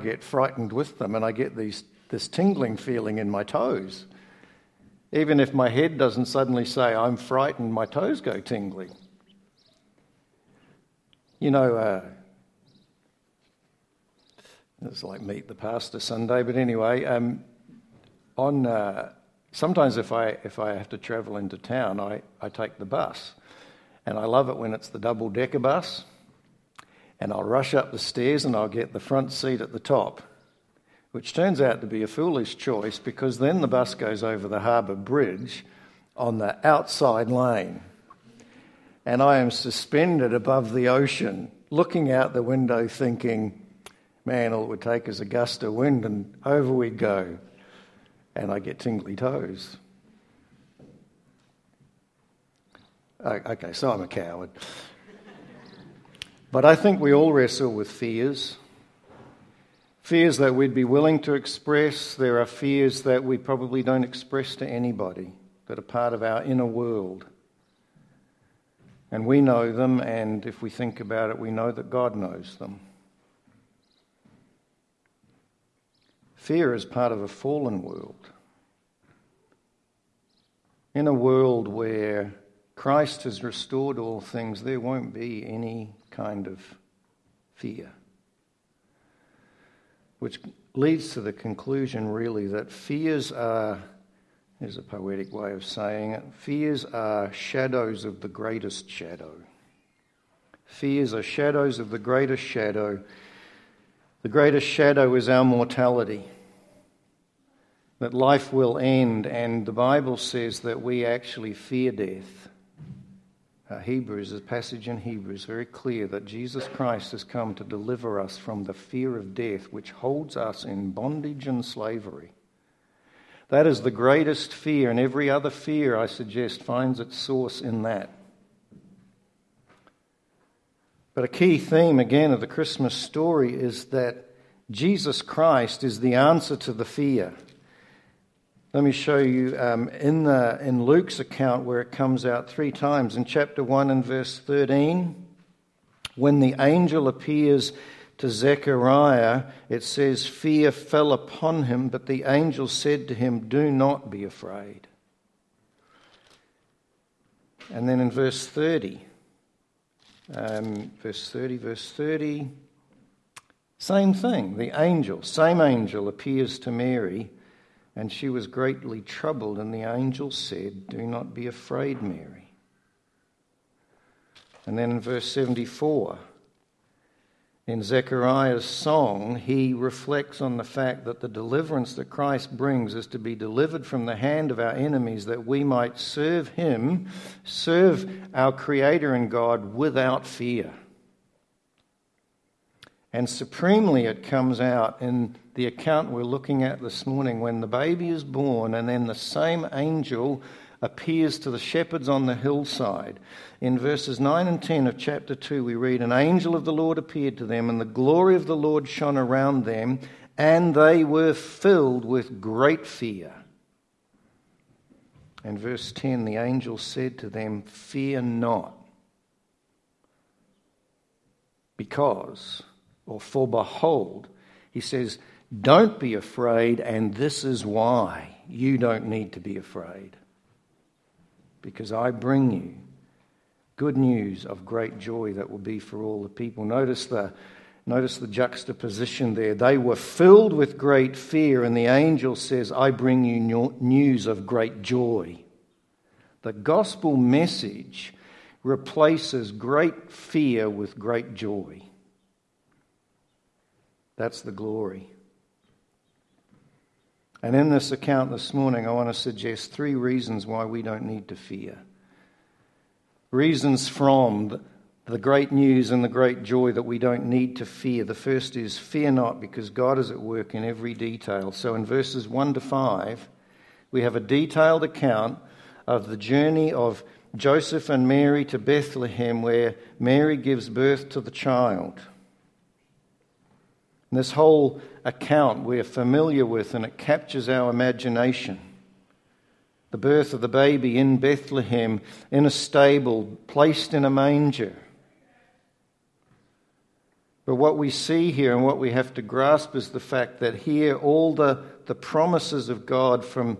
get frightened with them, and I get this tingling feeling in my toes. Even if my head doesn't suddenly say, I'm frightened, my toes go tingling. You know, it's like Meet the Pastor Sunday, but anyway, sometimes if I have to travel into town, I take the bus. And I love it when it's the double-decker bus. And I'll rush up the stairs and I'll get the front seat at the top, which turns out to be a foolish choice because then the bus goes over the Harbour Bridge on the outside lane. And I am suspended above the ocean, looking out the window thinking, man, all it would take is a gust of wind and over we go. And I get tingly toes. Okay, so I'm a coward. But I think we all wrestle with fears. Fears that we'd be willing to express. There are fears that we probably don't express to anybody, that are part of our inner world. And we know them, and if we think about it, we know that God knows them. Fear is part of a fallen world. In a world where Christ has restored all things, there won't be any kind of fear. Which leads to the conclusion, really, that fears are, here's a poetic way of saying it, fears are shadows of the greatest shadow. Fears are shadows of the greatest shadow. The greatest shadow is our mortality. That life will end, and the Bible says that we actually fear death. Hebrews, a passage in Hebrews, very clear that Jesus Christ has come to deliver us from the fear of death, which holds us in bondage and slavery. That is the greatest fear, and every other fear, I suggest, finds its source in that. But a key theme, again, of the Christmas story is that Jesus Christ is the answer to the fear. Let me show you in Luke's account where it comes out 3 times. In chapter 1 and verse 13, when the angel appears to Zechariah, it says, fear fell upon him, but the angel said to him, do not be afraid. And then in verse 30, same thing. The same angel appears to Mary, and she was greatly troubled, and the angel said, do not be afraid, Mary. And then in verse 74, in Zechariah's song, he reflects on the fact that the deliverance that Christ brings is to be delivered from the hand of our enemies, that we might serve him, serve our Creator and God without fear. And supremely it comes out in the account we're looking at this morning when the baby is born, and then the same angel appears to the shepherds on the hillside. In verses 9 and 10 of chapter 2 we read, an angel of the Lord appeared to them, and the glory of the Lord shone around them, and they were filled with great fear. And verse 10, the angel said to them, fear not, for behold, he says, don't be afraid, and this is why you don't need to be afraid. Because I bring you good news of great joy that will be for all the people. Notice the juxtaposition there. They were filled with great fear, and the angel says, I bring you news of great joy. The gospel message replaces great fear with great joy. That's the glory. And in this account this morning, I want to suggest 3 reasons why we don't need to fear. Reasons from the great news and the great joy that we don't need to fear. The first is, fear not, because God is at work in every detail. So in verses 1 to 5, we have a detailed account of the journey of Joseph and Mary to Bethlehem, where Mary gives birth to the child. This whole account we're familiar with, and it captures our imagination. The birth of the baby in Bethlehem, in a stable, placed in a manger. But what we see here and what we have to grasp is the fact that here all the promises of God from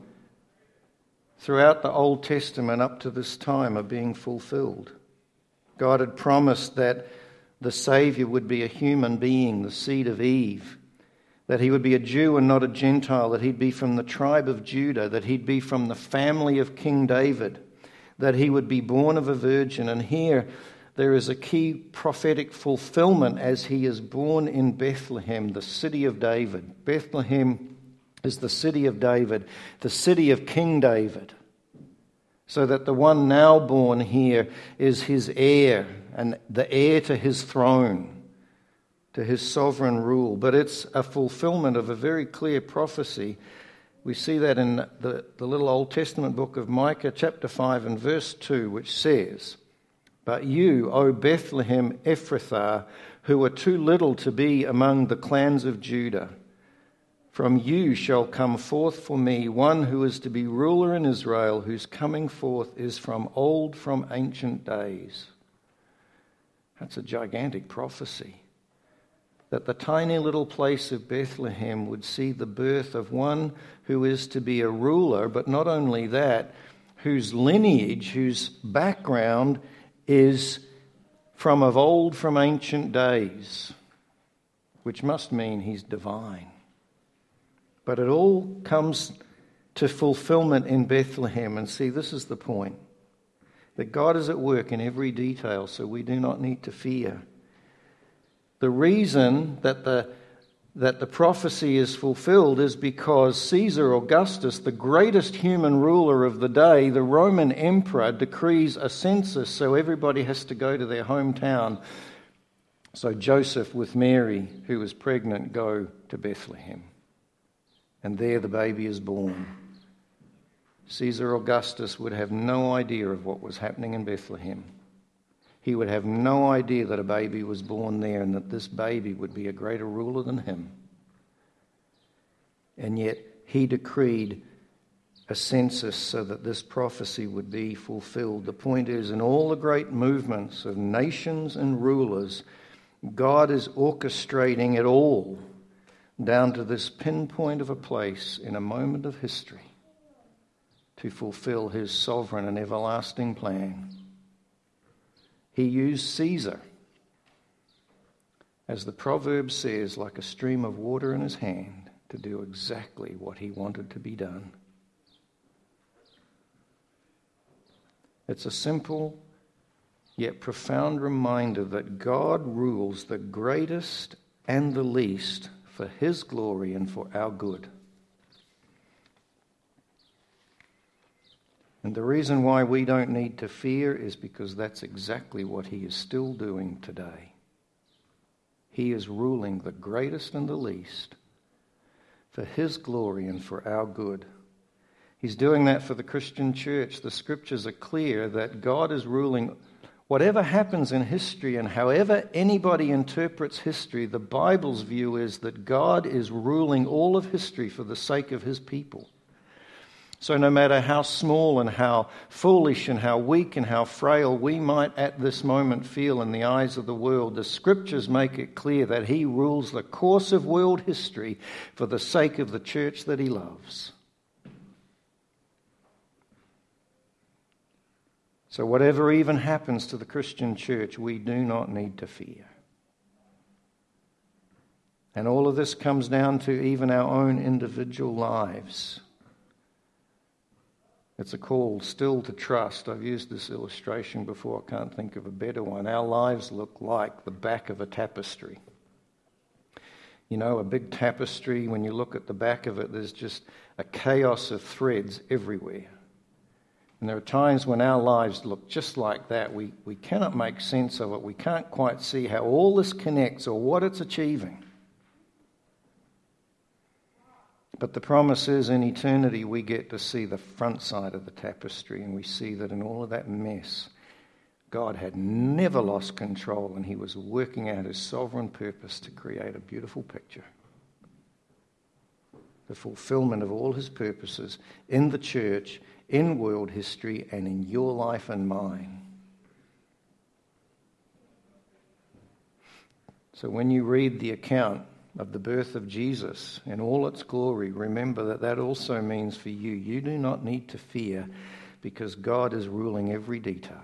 throughout the Old Testament up to this time are being fulfilled. God had promised that the Saviour would be a human being, the seed of Eve, that he would be a Jew and not a Gentile, that he'd be from the tribe of Judah, that he'd be from the family of King David, that he would be born of a virgin. And here there is a key prophetic fulfillment as he is born in Bethlehem, the city of David. Bethlehem is the city of David, the city of King David. So that the one now born here is his heir and the heir to his throne, to his sovereign rule. But it's a fulfillment of a very clear prophecy. We see that in the little Old Testament book of Micah, chapter 5 and verse 2, which says, "But you, O Bethlehem Ephrathah, who are too little to be among the clans of Judah, from you shall come forth for me one who is to be ruler in Israel, whose coming forth is from old, from ancient days." That's a gigantic prophecy. That the tiny little place of Bethlehem would see the birth of one who is to be a ruler, but not only that, whose lineage, whose background is from of old, from ancient days, which must mean he's divine. But it all comes to fulfillment in Bethlehem. And see, this is the point. That God is at work in every detail, so we do not need to fear. The reason that the prophecy is fulfilled is because Caesar Augustus, the greatest human ruler of the day, the Roman emperor, decrees a census, so everybody has to go to their hometown. So Joseph with Mary, who was pregnant, go to Bethlehem. And there the baby is born. Caesar Augustus would have no idea of what was happening in Bethlehem. He would have no idea that a baby was born there and that this baby would be a greater ruler than him. And yet he decreed a census so that this prophecy would be fulfilled. The point is, in all the great movements of nations and rulers, God is orchestrating it all down to this pinpoint of a place in a moment of history to fulfill his sovereign and everlasting plan. He used Caesar, as the proverb says, like a stream of water in his hand, to do exactly what he wanted to be done. It's a simple yet profound reminder that God rules the greatest and the least for his glory and for our good. And the reason why we don't need to fear is because that's exactly what he is still doing today. He is ruling the greatest and the least for his glory and for our good. He's doing that for the Christian church. The scriptures are clear that God is ruling whatever happens in history, and however anybody interprets history, the Bible's view is that God is ruling all of history for the sake of his people. So no matter how small and how foolish and how weak and how frail we might at this moment feel in the eyes of the world, the scriptures make it clear that he rules the course of world history for the sake of the church that he loves. So whatever even happens to the Christian church, we do not need to fear. And all of this comes down to even our own individual lives. It's a call still to trust. I've used this illustration before. I can't think of a better one. Our lives look like the back of a tapestry. You know, a big tapestry, when you look at the back of it, there's just a chaos of threads everywhere. And there are times when our lives look just like that. We cannot make sense of it. We can't quite see how all this connects or what it's achieving. But the promise is in eternity we get to see the front side of the tapestry, and we see that in all of that mess, God had never lost control, and he was working out his sovereign purpose to create a beautiful picture. The fulfillment of all his purposes in the church, in world history, and in your life and mine. So when you read the account of the birth of Jesus in all its glory, remember that that also means for you, you do not need to fear because God is ruling every detail.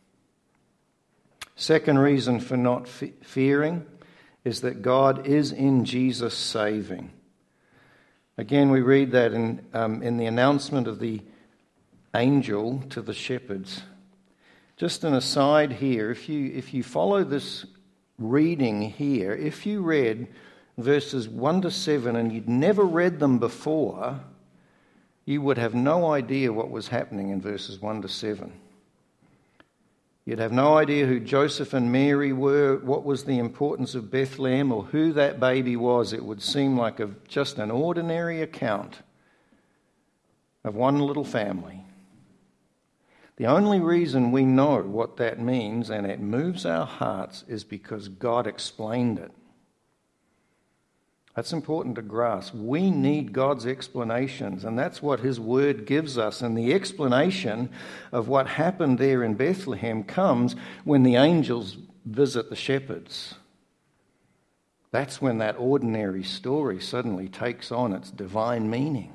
Second reason for not fearing is that God is in Jesus saving. Again, we read that in the announcement of the angel to the shepherds. Just an aside here, if you follow this reading here, if you read verses 1 to 7 and you'd never read them before, you would have no idea what was happening in verses 1 to 7. You'd have no idea who Joseph and Mary were, what was the importance of Bethlehem, or who that baby was. It would seem like just an ordinary account of one little family. The only reason we know what that means and it moves our hearts is because God explained it. That's important to grasp. We need God's explanations, and that's what His Word gives us. And the explanation of what happened there in Bethlehem comes when the angels visit the shepherds. That's when that ordinary story suddenly takes on its divine meaning.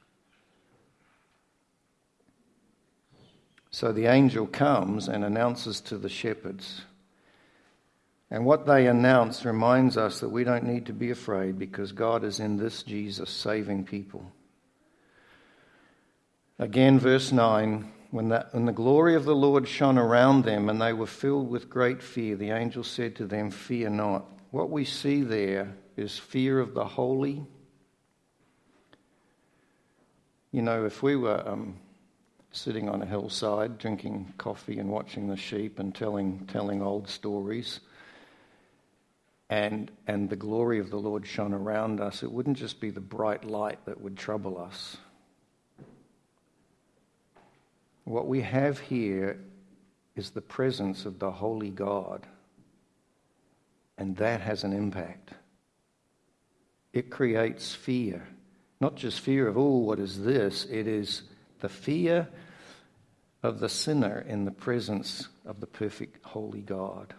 So the angel comes and announces to the shepherds. And what they announce reminds us that we don't need to be afraid because God is in this Jesus saving people. Again, verse 9, when the glory of the Lord shone around them and they were filled with great fear, the angel said to them, "Fear not." What we see there is fear of the holy. You know, if we were sitting on a hillside drinking coffee and watching the sheep and telling old stories, and the glory of the Lord shone around us, it wouldn't just be the bright light that would trouble us. What we have here is the presence of the holy God, and that has an impact. It creates fear, not just fear of, oh, what is this? It is the fear of the sinner in the presence of the perfect holy God.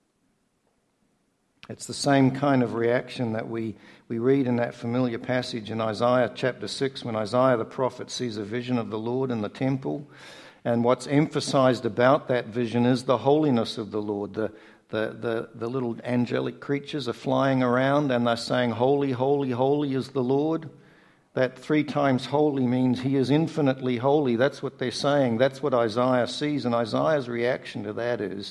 It's the same kind of reaction that we read in that familiar passage in Isaiah chapter 6 when Isaiah the prophet sees a vision of the Lord in the temple. And what's emphasized about that vision is the holiness of the Lord. The little angelic creatures are flying around and they're saying, "Holy, holy, holy is the Lord." That 3 times holy means He is infinitely holy. That's what they're saying. That's what Isaiah sees. And Isaiah's reaction to that is,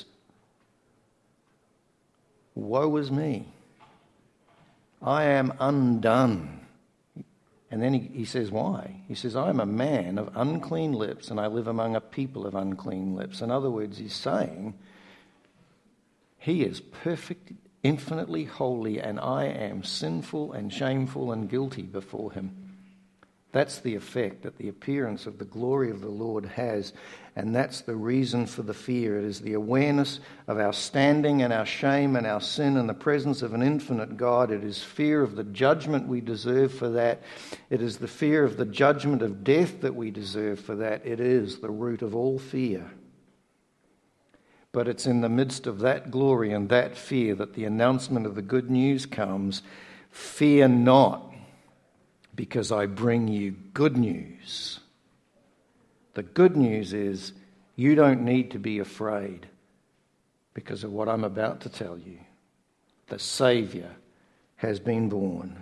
"Woe is me. I am undone." And then he says, why? He says, "I am a man of unclean lips, and I live among a people of unclean lips." In other words, he's saying, He is perfect, infinitely holy, and I am sinful and shameful and guilty before Him. That's the effect that the appearance of the glory of the Lord has, and that's the reason for the fear. It is the awareness of our standing and our shame and our sin in the presence of an infinite God. It is fear of the judgment we deserve for that. It is the fear of the judgment of death that we deserve for that. It is the root of all fear. But it's in the midst of that glory and that fear that the announcement of the good news comes. "Fear not, because I bring you good news." The good news is you don't need to be afraid because of what I'm about to tell you. The Saviour has been born.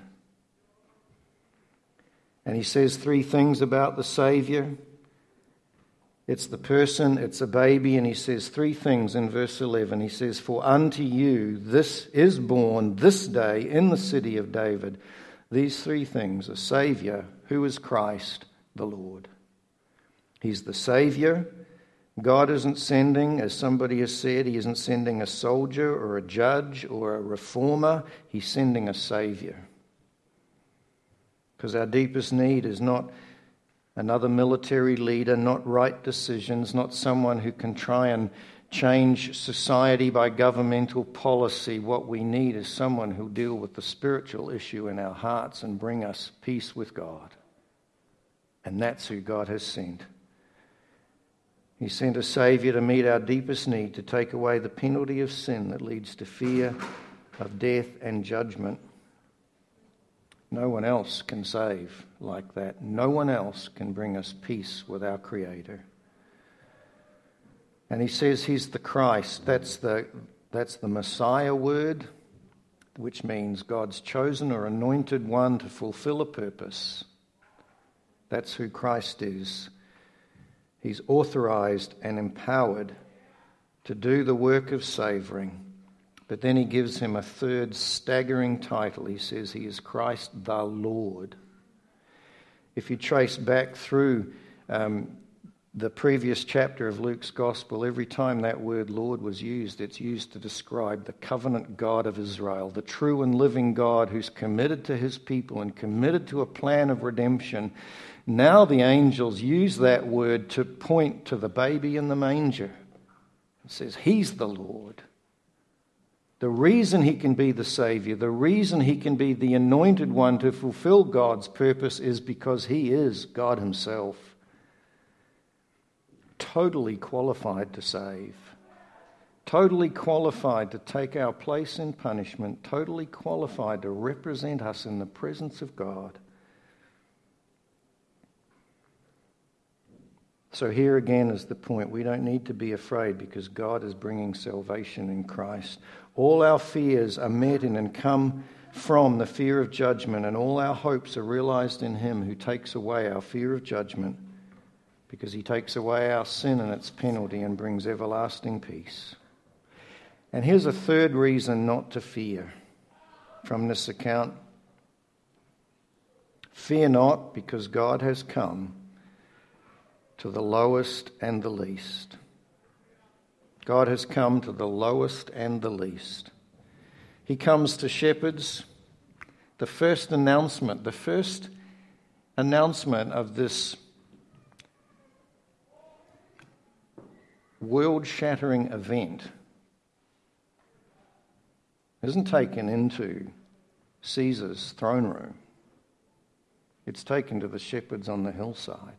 And he says 3 things about the Saviour. It's the person, it's a baby, and he says 3 things in verse 11. He says, "For unto you this is born this day in the city of David." These 3 things: a Saviour who is Christ the Lord. He's the Saviour. God isn't sending, as somebody has said, He isn't sending a soldier or a judge or a reformer. He's sending a Saviour. Because our deepest need is not another military leader, not right decisions, not someone who can try and change society by governmental policy. What we need is someone who'll deal with the spiritual issue in our hearts and bring us peace with God. And that's who God has sent. He sent a Saviour to meet our deepest need, to take away the penalty of sin that leads to fear, of death and judgment. No one else can save like that. No one else can bring us peace with our Creator. And he says he's the Christ. That's the Messiah word, which means God's chosen or anointed one to fulfill a purpose. That's who Christ is. He's authorized and empowered to do the work of saving. But then he gives him a third staggering title. He says he is Christ the Lord. If you trace back through the previous chapter of Luke's Gospel, every time that word Lord was used, it's used to describe the covenant God of Israel, the true and living God who's committed to his people and committed to a plan of redemption. Now the angels use that word to point to the baby in the manger. It says he's the Lord. The reason he can be the Savior, the reason he can be the anointed one to fulfill God's purpose is because he is God himself. Totally qualified to save. Totally qualified to take our place in punishment. Totally qualified to represent us in the presence of God. So here again is the point. We don't need to be afraid because God is bringing salvation in Christ. All our fears are met in and come from the fear of judgment, and all our hopes are realized in him who takes away our fear of judgment, because he takes away our sin and its penalty and brings everlasting peace. And here's a third reason not to fear from this account. Fear not, because God has come to the lowest and the least. God has come to the lowest and the least. He comes to shepherds. The first announcement of this world-shattering event isn't taken into Caesar's throne room. It's taken to the shepherds on the hillside.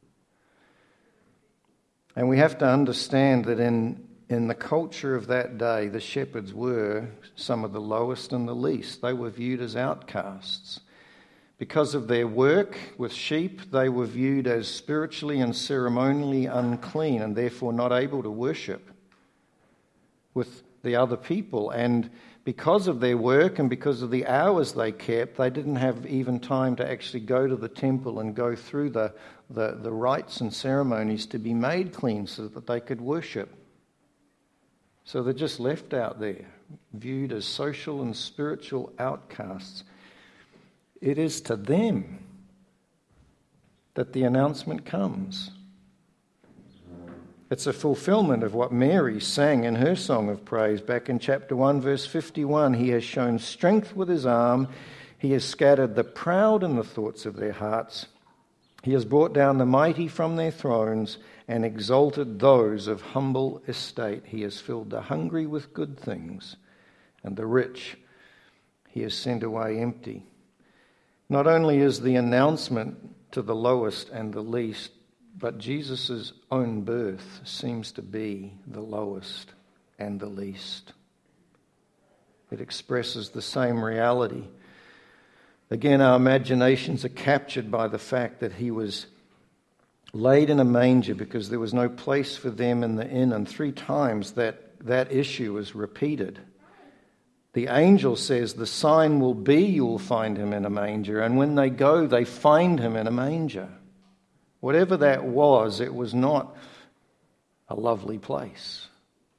And we have to understand that in the culture of that day, the shepherds were some of the lowest and the least. They were viewed as outcasts. Because of their work with sheep, they were viewed as spiritually and ceremonially unclean and therefore not able to worship with the other people. And because of their work and because of the hours they kept, they didn't have even time to actually go to the temple and go through the rites and ceremonies to be made clean so that they could worship. So they're just left out there, viewed as social and spiritual outcasts. It is to them that the announcement comes. It's a fulfillment of what Mary sang in her song of praise back in chapter 1, verse 51. He has shown strength with his arm. He has scattered the proud in the thoughts of their hearts. He has brought down the mighty from their thrones and exalted those of humble estate. He has filled the hungry with good things, and the rich he has sent away empty. Not only is the announcement to the lowest and the least, but Jesus' own birth seems to be the lowest and the least. It expresses the same reality. Again, our imaginations are captured by the fact that he was laid in a manger because there was no place for them in the inn, and 3 times that issue is repeated. The angel says the sign will be you will find him in a manger, and when they go, they find him in a manger. Whatever that was, it was not a lovely place.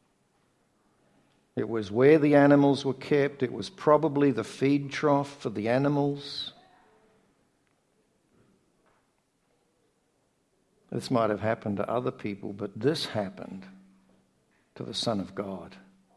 It was where the animals were kept. It was probably the feed trough for the animals. This might have happened to other people, but this happened to the Son of God.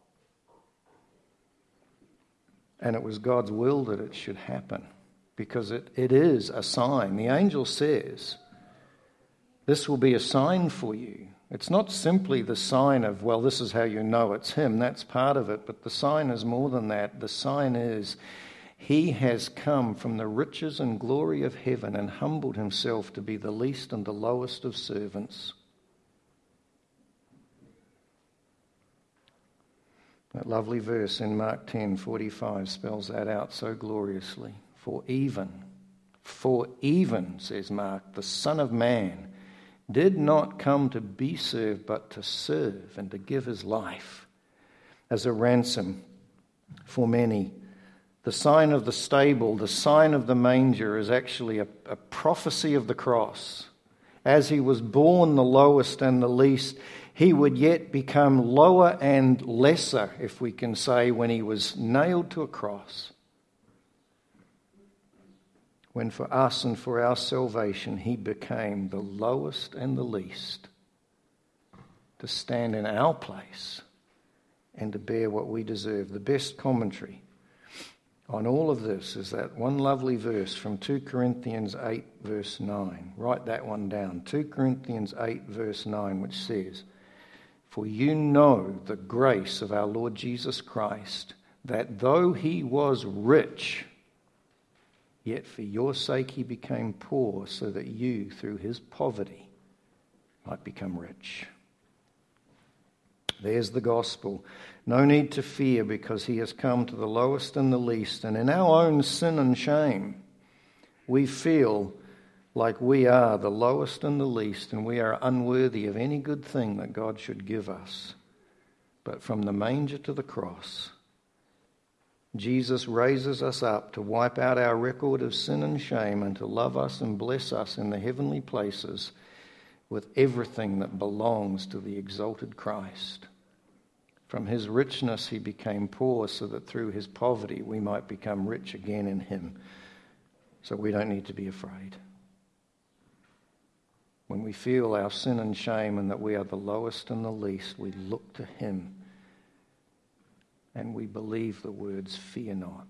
And it was God's will that it should happen, because it is a sign. The angel says, this will be a sign for you. It's not simply the sign of, well, this is how you know it's him. That's part of it. But the sign is more than that. The sign is he has come from the riches and glory of heaven and humbled himself to be the least and the lowest of servants. That lovely verse in Mark 10:45 spells that out so gloriously. For even, says Mark, the Son of Man did not come to be served, but to serve and to give his life as a ransom for many. The sign of the stable, the sign of the manger, is actually a prophecy of the cross. As he was born the lowest and the least, he would yet become lower and lesser, if we can say, when he was nailed to a cross. When for us and for our salvation, he became the lowest and the least, to stand in our place and to bear what we deserve. The best commentary on all of this is that one lovely verse from 2 Corinthians 8 verse 9. Write that one down. 2 Corinthians 8 verse 9, which says, "For you know the grace of our Lord Jesus Christ, that though he was rich, yet for your sake he became poor, so that you, through his poverty, might become rich." There's the gospel. No need to fear, because he has come to the lowest and the least. And in our own sin and shame, we feel like we are the lowest and the least, and we are unworthy of any good thing that God should give us. But from the manger to the cross, Jesus raises us up to wipe out our record of sin and shame, and to love us and bless us in the heavenly places with everything that belongs to the exalted Christ. From his richness he became poor, so that through his poverty we might become rich again in him. So we don't need to be afraid. When we feel our sin and shame and that we are the lowest and the least, we look to him and we believe the words, "Fear not."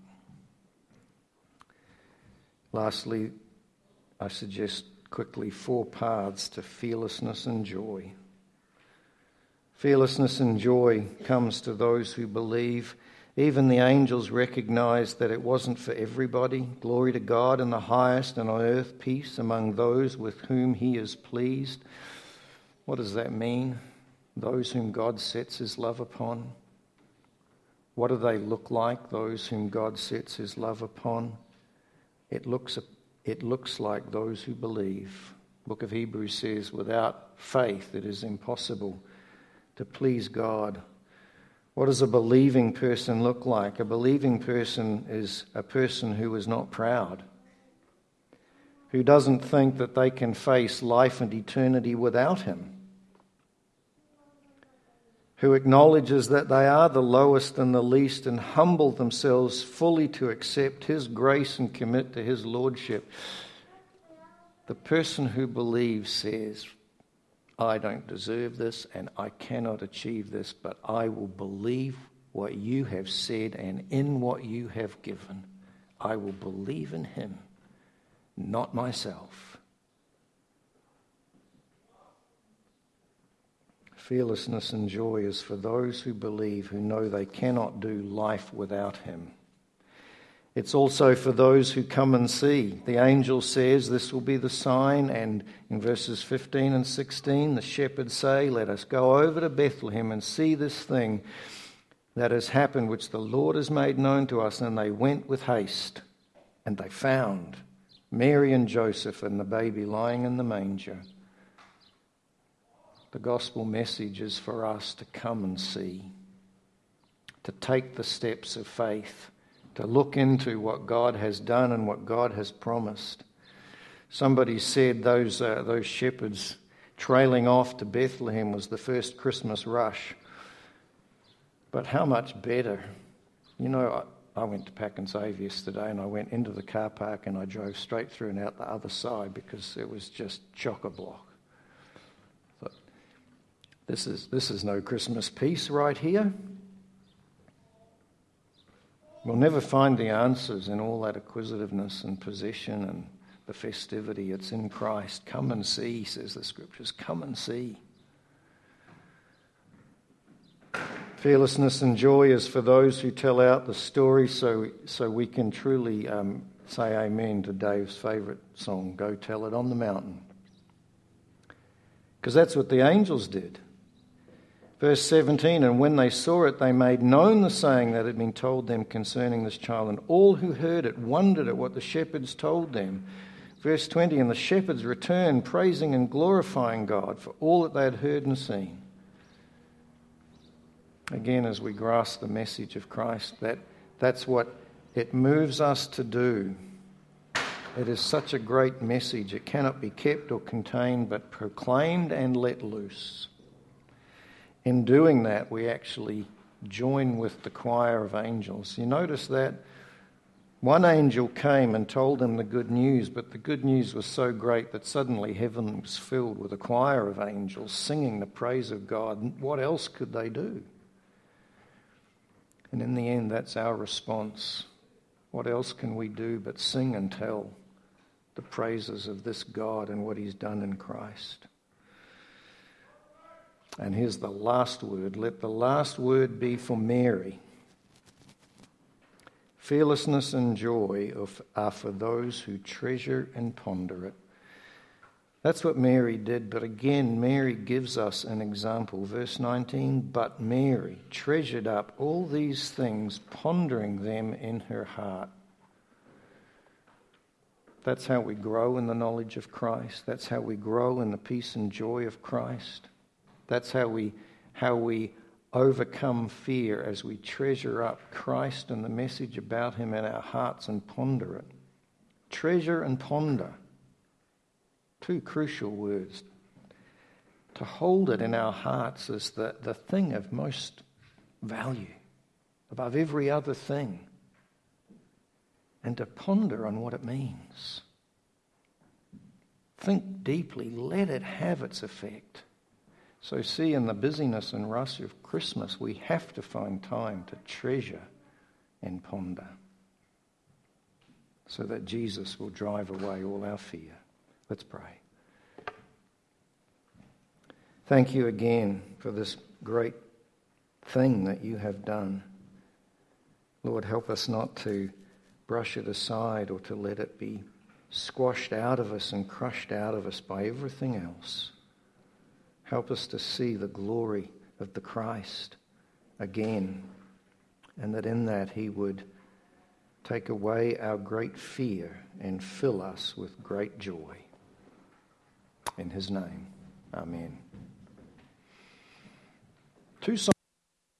Lastly, I suggest quickly 4 paths to fearlessness and joy. Fearlessness and joy comes to those who believe. Even the angels recognized that it wasn't for everybody. Glory to God in the highest, and on earth peace among those with whom he is pleased. What does that mean? Those whom God sets his love upon. What do they look like, those whom God sets his love upon? It looks like those who believe. The book of Hebrews says, without faith it is impossible to please God. What does a believing person look like? A believing person is a person who is not proud, who doesn't think that they can face life and eternity without him, who acknowledges that they are the lowest and the least and humble themselves fully to accept his grace and commit to his lordship. The person who believes says, I don't deserve this and I cannot achieve this, but I will believe what you have said, and in what you have given, I will believe in him, not myself. Fearlessness and joy is for those who believe, who know they cannot do life without him. It's also for those who come and see. The angel says this will be the sign, and in verses 15 and 16, the shepherds say, let us go over to Bethlehem and see this thing that has happened, which the Lord has made known to us. And they went with haste, and they found Mary and Joseph and the baby lying in the manger. The gospel message is for us to come and see, to take the steps of faith, to look into what God has done and what God has promised. Somebody said those shepherds trailing off to Bethlehem was the first Christmas rush. But how much better? You know, I went to Pack and Save yesterday, and I went into the car park and I drove straight through and out the other side because it was just chock-a-block. But this is no Christmas peace right here. We'll never find the answers in all that acquisitiveness and possession and the festivity. It's in Christ. Come and see, says the Scriptures. Come and see. Fearlessness and joy is for those who tell out the story, so we can truly say amen to Dave's favourite song, Go Tell It on the Mountain. Because that's what the angels did. Verse 17, and when they saw it, they made known the saying that had been told them concerning this child, and all who heard it wondered at what the shepherds told them. Verse 20, and the shepherds returned, praising and glorifying God for all that they had heard and seen. Again, as we grasp the message of Christ, that's what it moves us to do. It is such a great message. It cannot be kept or contained, but proclaimed and let loose. In doing that, we actually join with the choir of angels. You notice that one angel came and told them the good news, but the good news was so great that suddenly heaven was filled with a choir of angels singing the praise of God. What else could they do? And in the end, that's our response. What else can we do but sing and tell the praises of this God and what he's done in Christ? And here's the last word. Let the last word be for Mary. Fearlessness and joy are for those who treasure and ponder it. That's what Mary did, but again, Mary gives us an example. Verse 19, but Mary treasured up all these things, pondering them in her heart. That's how we grow in the knowledge of Christ. That's how we grow in the peace and joy of Christ. That's how we overcome fear as we treasure up Christ and the message about him in our hearts and ponder it. Treasure and ponder. Two crucial words. To hold it in our hearts is the thing of most value, above every other thing. And to ponder on what it means. Think deeply. Let it have its effect. So see, in the busyness and rush of Christmas, we have to find time to treasure and ponder so that Jesus will drive away all our fear. Let's pray. Thank you again for this great thing that you have done. Lord, help us not to brush it aside or to let it be squashed out of us and crushed out of us by everything else. Help us to see the glory of the Christ again, and that in that he would take away our great fear and fill us with great joy. In his name, amen. Two songs.